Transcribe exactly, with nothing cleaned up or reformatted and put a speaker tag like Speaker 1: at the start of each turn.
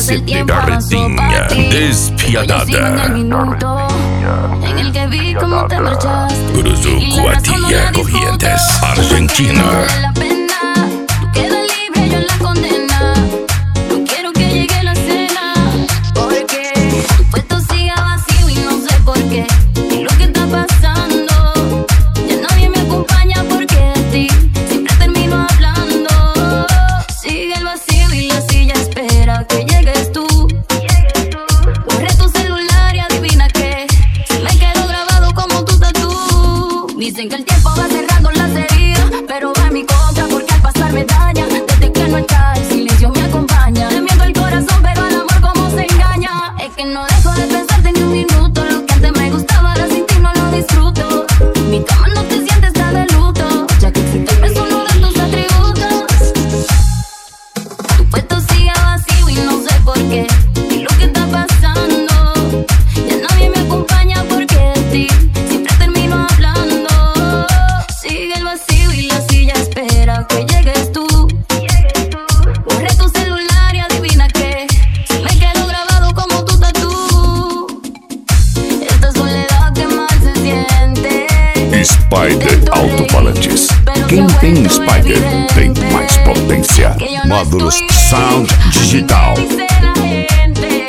Speaker 1: Cassette de Darretinha Despiadada.
Speaker 2: En el que vi cómo te marchaste.
Speaker 1: Cruzó Cuatilla, Corrientes, Argentina.
Speaker 2: Vale la pena, tú quedas libre, yo en la condena. No quiero que llegue la cena, porque tu puesto sigue vacío y no sé por qué. Y lo que está pasando, ya nadie me acompaña porque de ti siempre termino hablando. Sigue el vacío y la silla espera que llegues tú. Borré tu celular y adivina qué, se me quedó grabado como tu tatú. Dicen que el tiempo va cerrando las heridas, pero va en mi contra porque al pasar me daña. Desde que no está, el silencio me acompaña. Le miento el corazón, pero al amor cómo se engaña. Es que no dejo de pensarte ni un minuto. Lo que antes me gustaba, ahora sin ti no lo disfruto. Mi cama no te siente, está de luto, ya que existe es uno de tus atributos. Tu puesto sigue vacío y no sé por qué. Y lo que está pasando, ya nadie me acompaña porque de ti siempre termino hablando. Sigue el vacío y la silla espera que llegues tú. Borré tu celular y adivina qué, se me quedó grabado como tu tatú. Esta soledad que mal se siente.
Speaker 1: Spider Alto-Falantes. Quem tem Spider tem mais potência. Módulos Sound Digital.
Speaker 2: Dice la gente